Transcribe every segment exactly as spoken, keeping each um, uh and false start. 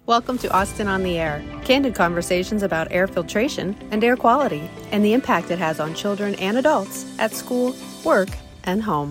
Welcome to Austin on the Air, candid conversations about air filtration and air quality and the impact it has on children and adults at school, work, and home.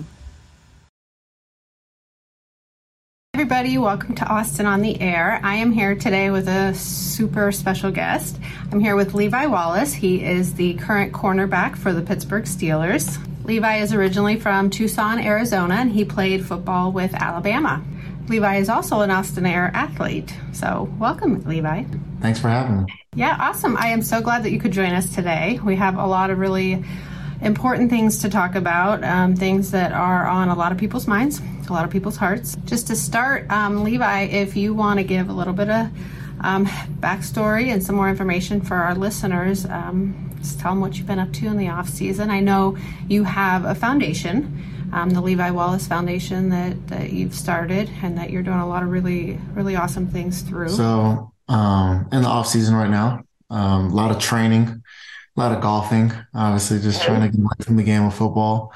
Everybody, welcome to Austin on the Air. I am here today with a super special guest. I'm here with Levi Wallace. He is the current cornerback for the Pittsburgh Steelers. Levi is originally from Tucson, Arizona, and he played football with Alabama. Levi is also an Austin Air athlete. So welcome, Levi. Thanks for having me. Yeah, awesome. I am so glad that you could join us today. We have a lot of really important things to talk about, um, things that are on a lot of people's minds, a lot of people's hearts. Just to start, um, Levi, if you want to give a little bit of um, backstory and some more information for our listeners, um, just tell them what you've been up to in the off season. I know you have a foundation, um, the Levi Wallace Foundation, that, that you've started and that you're doing a lot of really, really awesome things through. So um, in the off season right now, um, a lot of training, a lot of golfing, obviously just trying to get away from the game of football.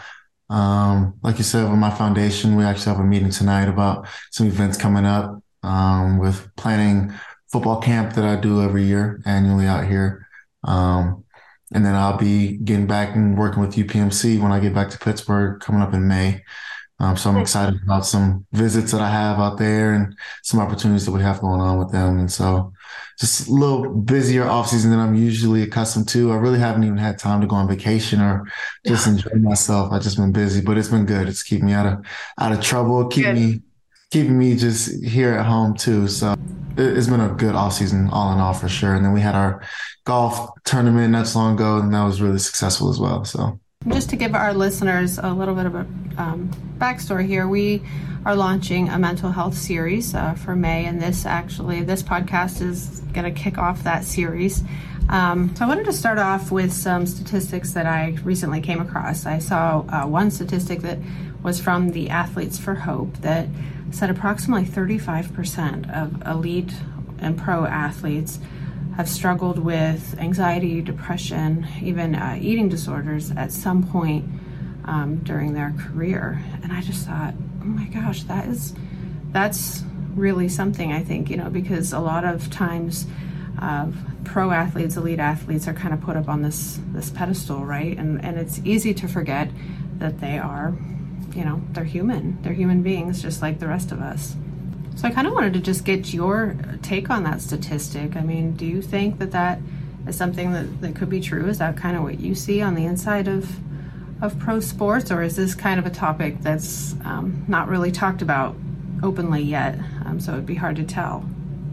Um, like you said, with my foundation, we actually have a meeting tonight about some events coming up um, with planning football camp that I do every year annually out here. Um, and then I'll be getting back and working with U P M C when I get back to Pittsburgh coming up in May. Um, so I'm excited about some visits that I have out there and some opportunities that we have going on with them. And so just a little busier off season than I'm usually accustomed to. I really haven't even had time to go on vacation or just enjoy myself. I've just been busy, but it's been good. It's keeping me out of out of trouble, keep me keeping me just here at home too. So it, it's been a good off season all in all for sure. And then we had our golf tournament not so long ago, and that was really successful as well. So just to give our listeners a little bit of a um, backstory here, we are launching a mental health series uh, for May, and this actually, this podcast is going to kick off that series. Um, so I wanted to start off with some statistics that I recently came across. I saw uh, one statistic that was from the Athletes for Hope that said approximately thirty-five percent of elite and pro athletes have struggled with anxiety, depression, even uh, eating disorders at some point um, during their career. And I just thought, oh my gosh, that is, that's really something, I think, you know, because a lot of times uh, pro athletes, elite athletes are kind of put up on this, this pedestal, right? And, and it's easy to forget that they are, you know, they're human. They're human beings just like the rest of us. So I kind of wanted to just get your take on that statistic. I mean, do you think that that is something that, that could be true? Is that kind of what you see on the inside of of pro sports, or is this kind of a topic that's um, not really talked about openly yet? Um, so it'd be hard to tell.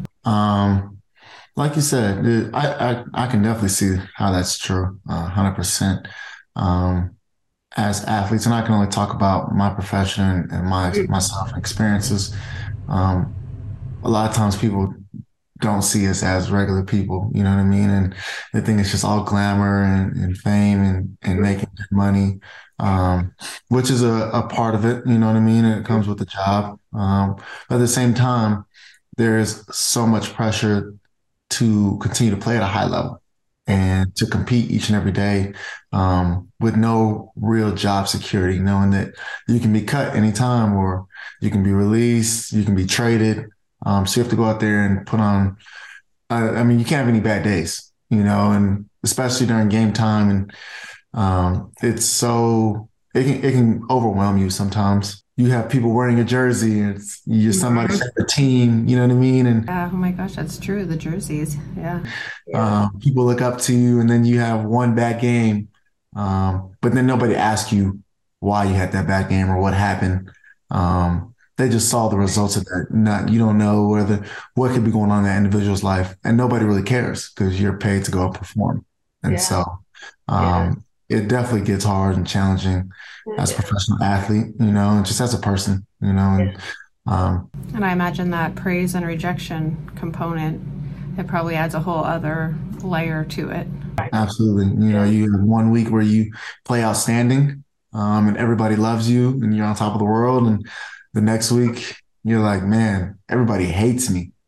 Um, like you said, it, I, I I can definitely see how that's true, uh, one hundred percent. Um, as athletes, and I can only talk about my profession and my myself experiences. Um, a lot of times people don't see us as regular people, you know what I mean? And they think it's just all glamour and, and fame and, and making good money, um, which is a, a part of it, you know what I mean? And it comes with the job. Um, but at the same time, there is so much pressure to continue to play at a high level and to compete each and every day um, with no real job security, knowing that you can be cut anytime or you can be released, you can be traded. Um, so you have to go out there and put on, uh, I mean, you can't have any bad days, you know, and especially during game time. And um, it's so, it can, it can overwhelm you sometimes. You have people wearing a jersey and it's, you're somebody's favorite team, you know what I mean? And yeah, oh my gosh, that's true. The jerseys. Yeah. Um, people look up to you and then you have one bad game. Um, but then nobody asks you why you had that bad game or what happened. Um, they just saw the results of that. Not, you don't know whether what could be going on in that individual's life, and nobody really cares because you're paid to go and perform. And Yeah. so um, yeah. it definitely gets hard and challenging as a professional athlete, you know, and just as a person, you know, and um, and I imagine that praise and rejection component, it probably adds a whole other layer to it. Absolutely. You know, you have one week where you play outstanding um, and everybody loves you and you're on top of the world. And the next week you're like, man, everybody hates me.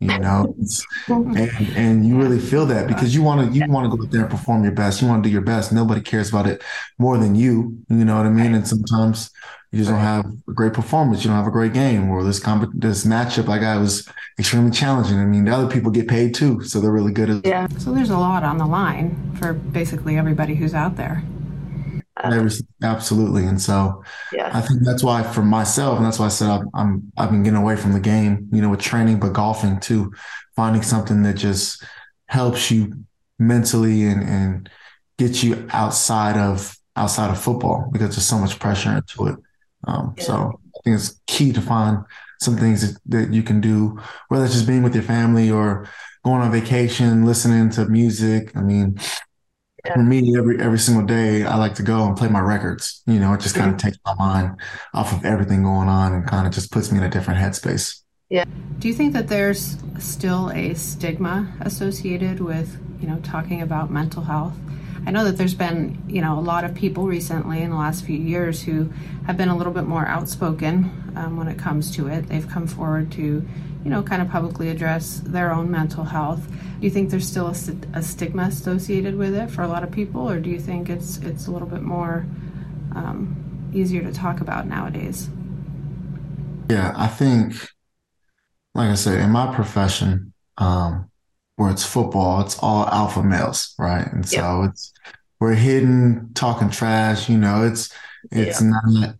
you know, it's, Mhm. and, and you Yeah. really feel that because you want to, you want to go out there and perform your best. You want to do your best. Nobody cares about it more than you, you know what I mean? Right. And sometimes you just don't Right. have a great performance. You don't have a great game or this comp- this matchup like I was extremely challenging. I mean, the other people get paid too, so they're really good at Yeah. So there's a lot on the line for basically everybody who's out there. Uh, every, absolutely. And so yeah. I think that's why for myself, and that's why I said I'm, I'm I've been getting away from the game, you know, with training, but golfing too, finding something that just helps you mentally and and gets you outside of outside of football because there's so much pressure into it. Um, Yeah. so I think it's key to find some things that, that you can do, whether it's just being with your family or going on vacation, listening to music. I mean, Yeah. for me, every every single day, I like to go and play my records. You know, it just kind of takes my mind off of everything going on and kind of just puts me in a different headspace. Yeah. Do you think that there's still a stigma associated with, you know, talking about mental health? I know that there's been, you know, a lot of people recently in the last few years who have been a little bit more outspoken um, when it comes to it. They've come forward to, you know, kind of publicly address their own mental health. Do you think there's still a, st- a stigma associated with it for a lot of people, or do you think it's it's a little bit more um, easier to talk about nowadays? Yeah, I think, like I said, in my profession, um, where it's football, it's all alpha males, right? And Yep. so it's we're hidden, talking trash. You know, it's it's Yeah. not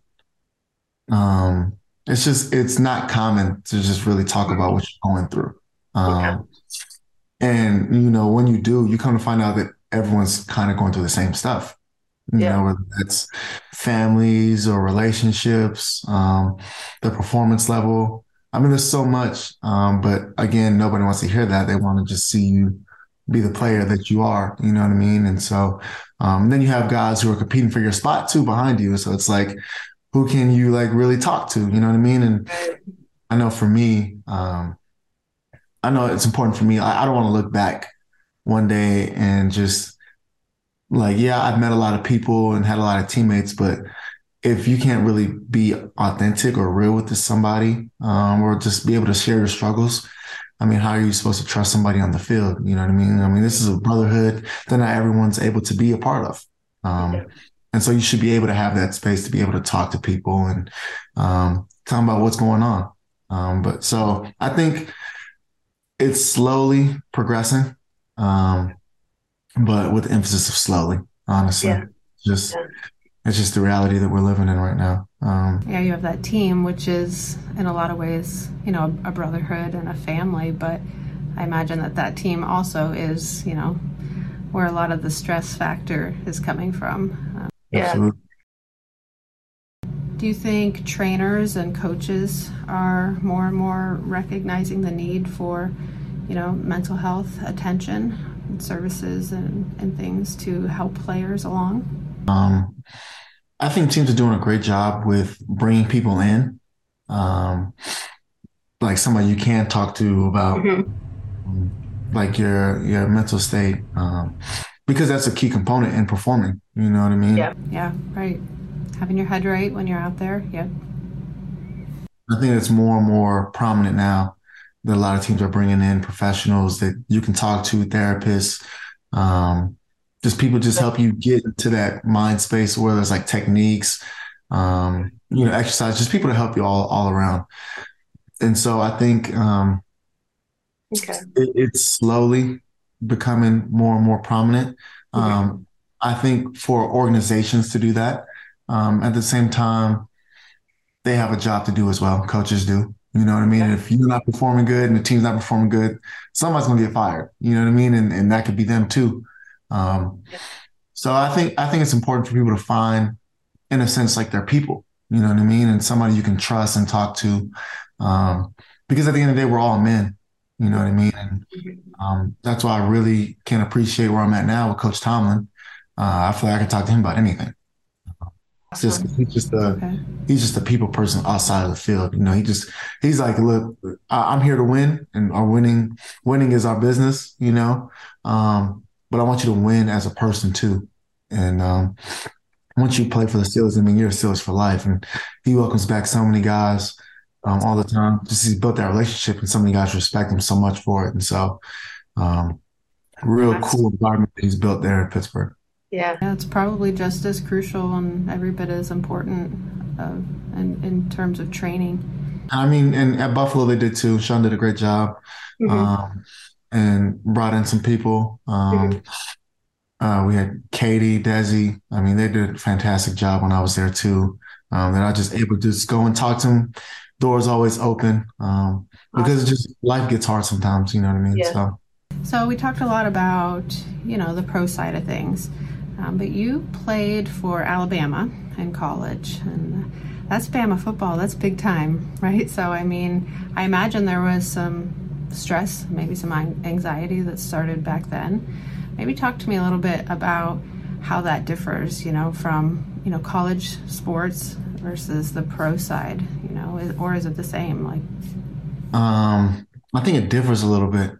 um, it's just it's not common to just really talk about what you're going through. Yeah. Um, and you know, when you do, you come to find out that everyone's kind of going through the same stuff. You Yeah. know, whether that's families or relationships, um, the performance level. I mean, there's so much. Um, but again, nobody wants to hear that. They want to just see you be the player that you are. You know what I mean? And so, um, then you have guys who are competing for your spot too behind you. So it's like, who can you like really talk to? You know what I mean? And Right. I know for me, um, I know it's important for me. I, I don't want to look back one day and just like, yeah, I've met a lot of people and had a lot of teammates, but if you can't really be authentic or real with this somebody, um, or just be able to share your struggles, I mean, how are you supposed to trust somebody on the field? You know what I mean? I mean, this is a brotherhood that not everyone's able to be a part of. Yeah. Um, and so you should be able to have that space to be able to talk to people and um, talk about what's going on. Um, but so I think it's slowly progressing, um, but with the emphasis of slowly, honestly. Yeah. Just Yeah. it's just the reality that we're living in right now. Um, Yeah, you have that team, which is in a lot of ways, you know, a brotherhood and a family. But I imagine that that team also is, you know, where a lot of the stress factor is coming from. Um, Yeah. absolutely. do you think trainers and coaches are more and more recognizing the need for, you know, mental health attention and services and, and things to help players along? Um, I think teams are doing a great job with bringing people in, um, like somebody you can talk to about Mhm. um, like your your mental state, um, because that's a key component in performing. You know what I mean? Yeah. Yeah, right. Having your head right when you're out there. Yep. I think it's more and more prominent now that a lot of teams are bringing in professionals that you can talk to, therapists, um, just people just help you get into that mind space where there's like techniques, um, you know, exercise, just people to help you all all around. And so I think um, Okay. it, it's slowly becoming more and more prominent. Mhm. Um, I think for organizations to do that, um, at the same time, they have a job to do as well. Coaches do. You know what I mean? Yeah. If you're not performing good and the team's not performing good, somebody's gonna get fired. You know what I mean? And and that could be them too. Um, Yeah. so I think I think it's important for people to find, in a sense, like their people. You know what I mean? And somebody you can trust and talk to. Um, because at the end of the day, we're all men. You know what I mean? And Mhm. um, that's why I really can appreciate where I'm at now with Coach Tomlin. Uh, I feel like I can talk to him about anything. It's just Awesome. he's just a Okay. he's just a people person outside of the field. You know, he just he's like, look, I, I'm here to win, and our winning winning is our business. You know, um, but I want you to win as a person too. And um, once you play for the Steelers, I mean, you're a Steelers for life. And he welcomes back so many guys um, all the time. Just he's built that relationship, and so many guys respect him so much for it. And so, um, real That's, cool environment that he's built there in Pittsburgh. yeah. Yeah, it's probably just as crucial and every bit as important uh, in, in terms of training. I mean, and at Buffalo they did too. Sean did a great job, Hmm. um, and brought in some people. Hmm. Um, uh, we had Katie, Desi. I mean, they did a fantastic job when I was there too. Um, that I just able to just go and talk to them. Doors always open, um, because it Awesome. just life gets hard sometimes. You know what I mean? Yeah. So So we talked a lot about, you know, the pro side of things, um, but you played for Alabama in college, and that's Bama football. That's big time, right? So I mean, I imagine there was some stress, maybe some an- anxiety that started back then. Maybe talk to me a little bit about how that differs, you know, from you know college sports versus the pro side, you know, is, or is it the same? Like, um, I think it differs a little bit.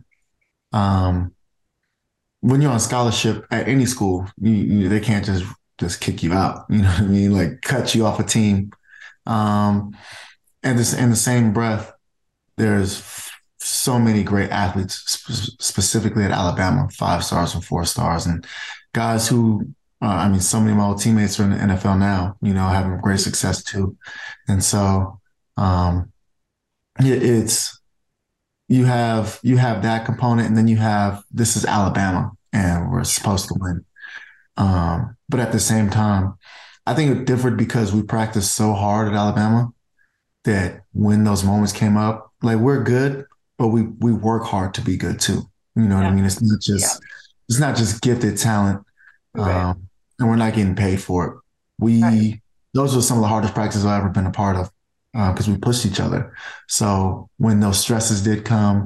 Um, when you're on scholarship at any school, you, you, they can't just just kick you out. You know what I mean? Like cut you off a team. Um, and this in the same breath, there's f- so many great athletes, sp- specifically at Alabama, five stars and four stars, and guys who, uh, I mean, so many of my old teammates are in the N F L now. You know, having great success too. And so, um, it, it's you have you have that component, and then you have this is Alabama, and we're supposed to win. Um, but at the same time, I think it differed because we practiced so hard at Alabama that when those moments came up, like we're good, but we we work hard to be good too. You know what I Yeah. mean? It's not Yeah. just it's not just gifted talent, Right. um, and we're not getting paid for it. Right. We those were some of the hardest practices I've ever been a part of because we pushed each other. So when those stresses did come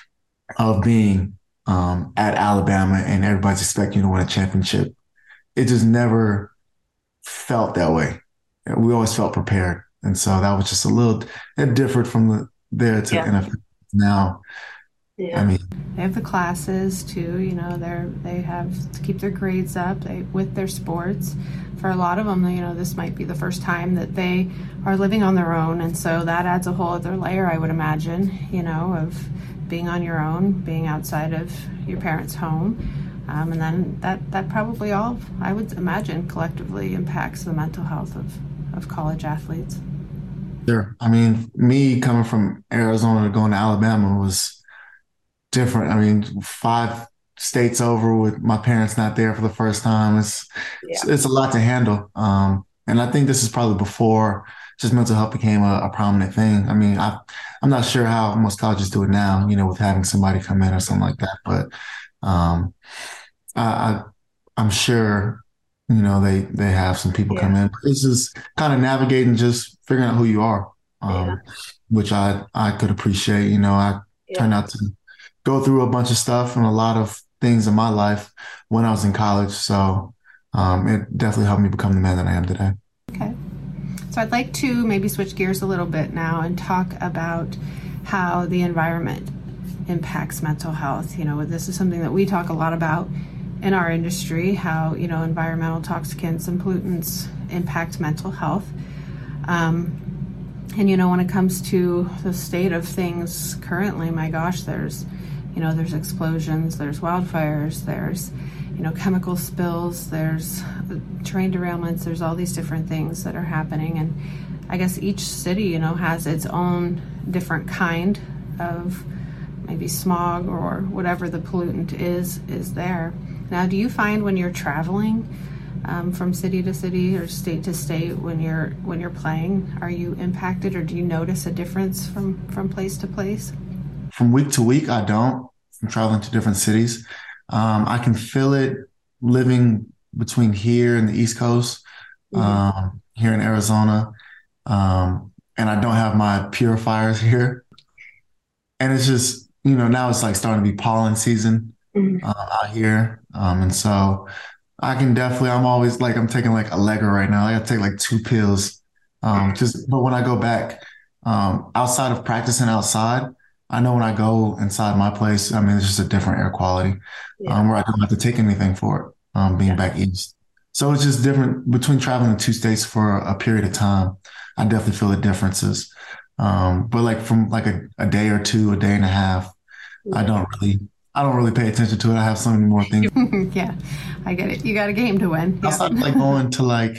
of being um, at Alabama and everybody's expecting you to win a championship, it just never felt that way. We always felt prepared. And so that was just a little, it differed from the there to Yeah. N F L. Now, I Yeah. mean, they have the classes too, you know, they're they have to keep their grades up they with their sports. For a lot of them, you know, this might be the first time that they are living on their own, and so that adds a whole other layer, I would imagine, you know, of being on your own, being outside of your parents' home. Um, and then that, that probably all, I would imagine, collectively impacts the mental health of, of college athletes. sure. I mean, me coming from Arizona to going to Alabama was different. I mean, five states over with my parents not there for the first time. It's it's, Yeah. it's a lot to handle. Um, and I think this is probably before just mental health became a, a prominent thing. I mean, I I'm not sure how most colleges do it now, you know, with having somebody come in or something like that. But um, I, I I'm sure, you know, they they have some people come Yeah. in. It's just kind of navigating, just figuring out who you are, Yeah. um, which I I could appreciate. You know, I Yeah. turned out to go through a bunch of stuff and a lot of things in my life when I was in college. So um, it definitely helped me become the man that I am today. Okay. So I'd like to maybe switch gears a little bit now and talk about how the environment impacts mental health. You know, this is something that we talk a lot about in our industry, how, you know, environmental toxicants and pollutants impact mental health. Um, and, you know, when it comes to the state of things currently, my gosh, there's, you know, there's explosions, there's wildfires, there's, you know, chemical spills, there's train derailments, there's all these different things that are happening. And I guess each city, you know, has its own different kind of maybe smog or whatever the pollutant is, is there. Now, do you find when you're traveling um, from city to city or state to state when you're when you're playing, are you impacted or do you notice a difference from, from place to place? From week to week, I don't. I'm traveling to different cities. Um, I can feel it living between here and the East Coast, Hmm. um, here in Arizona. Um, and I don't have my purifiers here. And it's just, you know, now it's like starting to be pollen season Hmm. uh, out here. Um, and so I can definitely, I'm always like, I'm taking like Allegra right now. I gotta take like two pills. Um, just, but when I go back, um, outside of practicing outside, I know when I go inside my place, I mean, it's just a different air quality, Yeah. um, where I don't have to take anything for it, um, being Yeah. back east. So it's just different between traveling to two states for a period of time. I definitely feel the differences. Um, but like from like a, a day or two, a day and a half, I don't really, I don't really pay attention to it. I have so many more things. Yeah, I get it. You got a game to win. I Yeah. started like going to like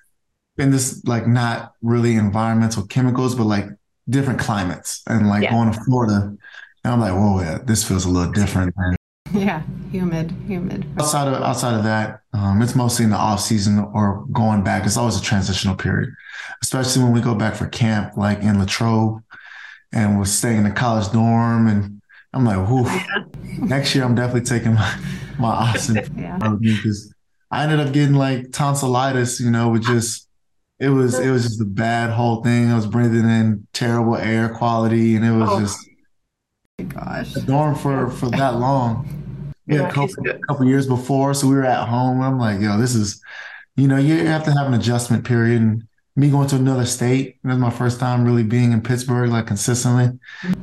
in this like not really environmental chemicals, but like different climates and like Yeah. going to Florida. And I'm like, whoa, yeah, this feels a little different. And Yeah, humid, humid. outside of outside of that, um, it's mostly in the off season or going back. It's always a transitional period, especially when we go back for camp, like in Latrobe, and we're staying in the college dorm. And I'm like, whoo, next year I'm definitely taking my my option Yeah. because I ended up getting like tonsillitis, you know, with just it was it was just a bad whole thing. I was breathing in terrible air quality, and it was Oh. just My gosh. a dorm for for that long. Yeah, Yeah, a couple, he's good. couple years before, so we were at home. And I'm like, yo, this is, you know, you have to have an adjustment period. And me going to another state, it was my first time really being in Pittsburgh, like consistently.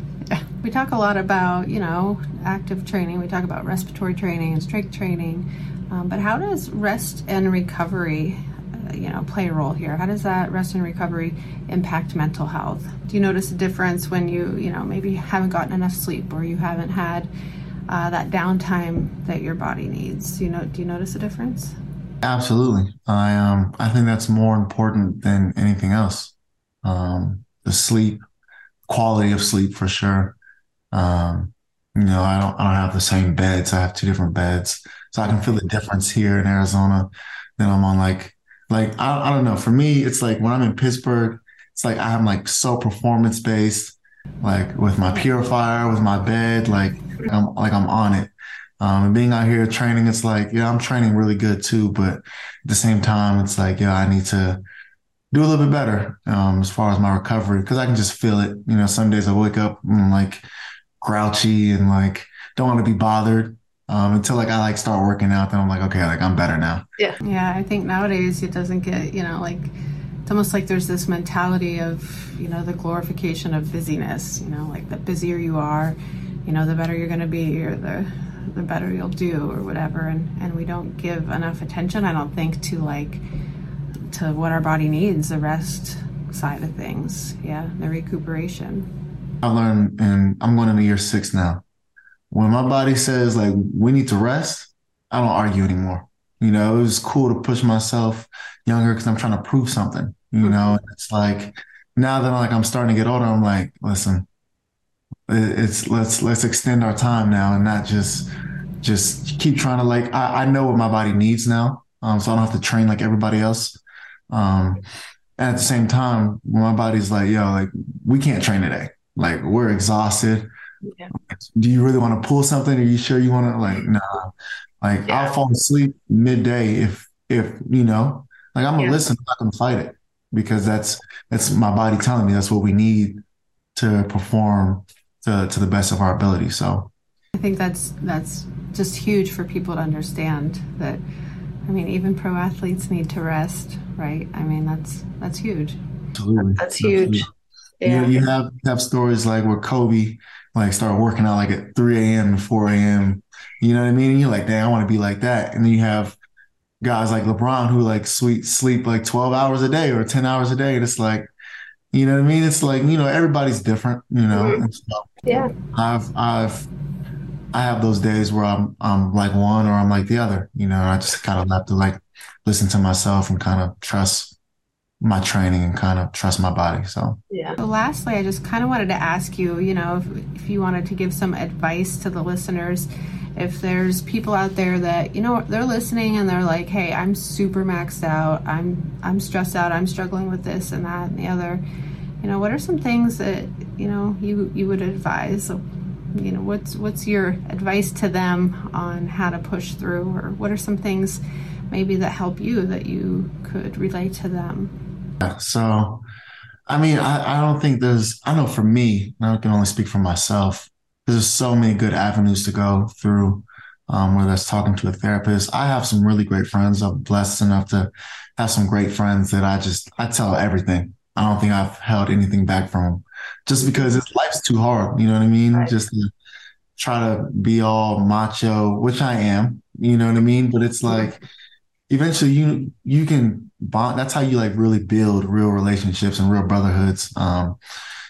We talk a lot about, you know, active training. We talk about respiratory training and strength training. Um, but how does rest and recovery, uh, you know, play a role here? How does that rest and recovery impact mental health? Do you notice a difference when you, you know, maybe haven't gotten enough sleep or you haven't had uh, that downtime that your body needs? You know, do you notice a difference? Absolutely. I um I think that's more important than anything else. Um, the sleep, quality of sleep for sure. Um, you know, I don't I don't have the same beds. I have two different beds. So I can feel the difference here in Arizona. Then I'm on like like I, I don't know. For me, it's like when I'm in Pittsburgh, it's like I'm like so performance based, like with my purifier, with my bed, like I'm like I'm on it. Um, and being out here training, it's like, yeah, I'm training really good too, but at the same time, it's like, yeah, I need to do a little bit better um, as far as my recovery because I can just feel it. You know, some days I wake up and I'm like grouchy and like don't want to be bothered um, until like I like start working out. Then I'm like, okay, like I'm better now. Yeah, I think nowadays it doesn't get, you know, like it's almost like there's this mentality of, you know, the glorification of busyness, you know, like the busier you are, you know, the better you're going to be or the the better you'll do or whatever. And, and we don't give enough attention, I don't think, to like to what our body needs, the rest side of things. Yeah, the recuperation. I learned, and I'm going into year six now. When my body says like we need to rest, I don't argue anymore. You know, it was cool to push myself younger because I'm trying to prove something. You know, it's like now that like I'm starting to get older, I'm like, listen, it- it's let's let's extend our time now and not just just keep trying to like I, I know what my body needs now, um, so I don't have to train like everybody else. Um, and at the same time, when my body's like, yo, like we can't train today. Like we're exhausted. Yeah. Do you really want to pull something? Are you sure you want to like, nah, like Yeah. I'll fall asleep midday if, if, you know, like I'm gonna Yeah. listen, I'm not gonna fight it because that's, that's my body telling me that's what we need to perform to, to the best of our ability. So I think that's that's just huge for people to understand that. I mean, even pro athletes need to rest, right? I mean, that's that's huge. absolutely. That's huge. You, Yeah. you have, have stories like where Kobe like started working out like at three a.m. and four a.m. You know what I mean? And you're like, dang, I want to be like that. And then you have guys like LeBron who like sweet sleep like twelve hours a day or ten hours a day. And it's like, you know what I mean? It's like, you know, everybody's different, you know. Mhm. And so Yeah. I've I've I have those days where I'm I'm like one or I'm like the other, you know, and I just kind of have to like listen to myself and kind of trust my training and kind of trust my body. So Yeah. So lastly, I just kind of wanted to ask you, you know, if, if you wanted to give some advice to the listeners, if there's people out there that, you know, they're listening and they're like, hey, I'm super maxed out. I'm, I'm stressed out. I'm struggling with this and that and the other. You know, what are some things that, you know, you, you would advise? So, you know, what's, what's your advice to them on how to push through, or what are some things maybe that help you that you could relate to them? yeah. So I mean, I, I don't think there's I know for me, and I can only speak for myself, there's so many good avenues to go through, um, whether that's talking to a therapist. I have some really great friends. I'm blessed enough to have some great friends that I just I tell everything. I don't think I've held anything back from them just because it's life's too hard. You know what I mean? Right. Just to try to be all macho, which I am, you know what I mean? But it's like eventually you you can bond. That's how you like really build real relationships and real brotherhoods. Um,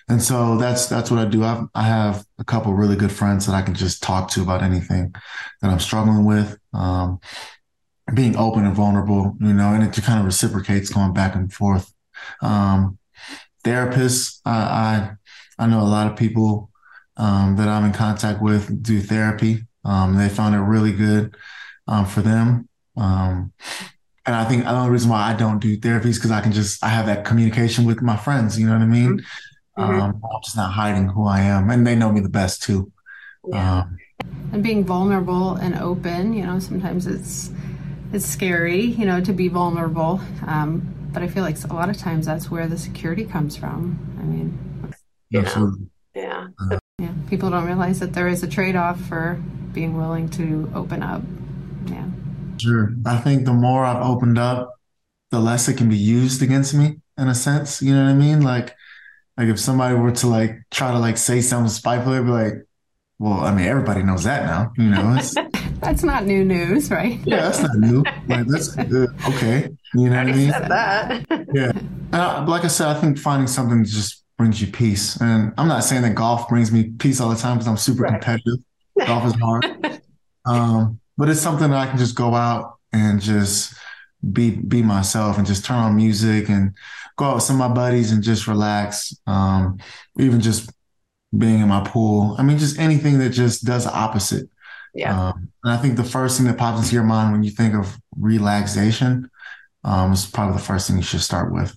And so that's that's what I do. I've, I have a couple really good friends that I can just talk to about anything that I'm struggling with. Um, being open and vulnerable, you know, and it just kind of reciprocates going back and forth. Um, therapists, I, I I know a lot of people um, that I'm in contact with do therapy. Um, they found it really good um, for them. Um, and I think the only reason why I don't do therapy is because I can just I have that communication with my friends. You know what I mean? Mm-hmm. Um, I'm just not hiding who I am, and they know me the best too. Yeah. Um, And being vulnerable and open, you know, sometimes it's it's scary, you know, to be vulnerable. Um, but I feel like a lot of times that's where the security comes from. I mean, You know. absolutely. Yeah. yeah, people don't realize that there is a trade-off for being willing to open up. Yeah. Sure. I think the more I've opened up, the less it can be used against me in a sense. You know what I mean? Like, like if somebody were to like try to like say something spiteful, they'd be like, well, I mean, everybody knows that now, you know, it's, That's not new news, right? yeah, that's not new. Like, that's good. Okay. You know what I mean? Said that. Yeah. And I, like I said, I think finding something just brings you peace. And I'm not saying that golf brings me peace all the time because I'm super Right. competitive. Golf is hard. Um, but it's something that I can just go out and just be be myself and just turn on music and go out with some of my buddies and just relax. Um, even just being in my pool. I mean, just anything that just does the opposite. Yeah. Um, and I think the first thing that pops into your mind when you think of relaxation um, is probably the first thing you should start with.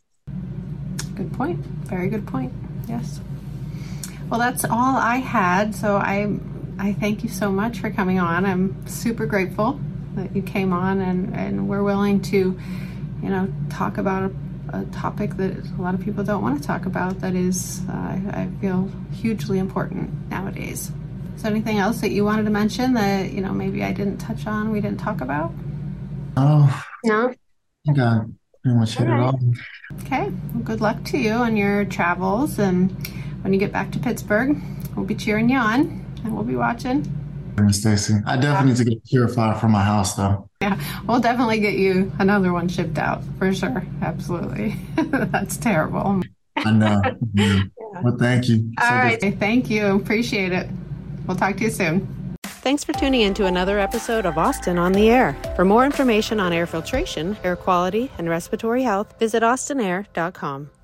Good point. Very good point. Yes. Well, that's all I had. So I I thank you so much for coming on. I'm super grateful that you came on and, and we're willing to, you know, talk about a, a topic that a lot of people don't want to talk about that is, uh, I feel, hugely important nowadays. Is there anything else that you wanted to mention that, you know, maybe I didn't touch on, we didn't talk about? Oh, No. I think I pretty much hit All it right. all. Okay. Well, good luck to you on your travels. And when you get back to Pittsburgh, we'll be cheering you on and we'll be watching. Miss Stacy. I definitely need to get a purifier for my house, though. Yeah, we'll definitely get you another one shipped out for sure. Absolutely. That's terrible. I know. Yeah. Well, thank you. All So right. good- Thank you. Appreciate it. We'll talk to you soon. Thanks for tuning in to another episode of Austin on the Air. For more information on air filtration, air quality, and respiratory health, visit austin air dot com.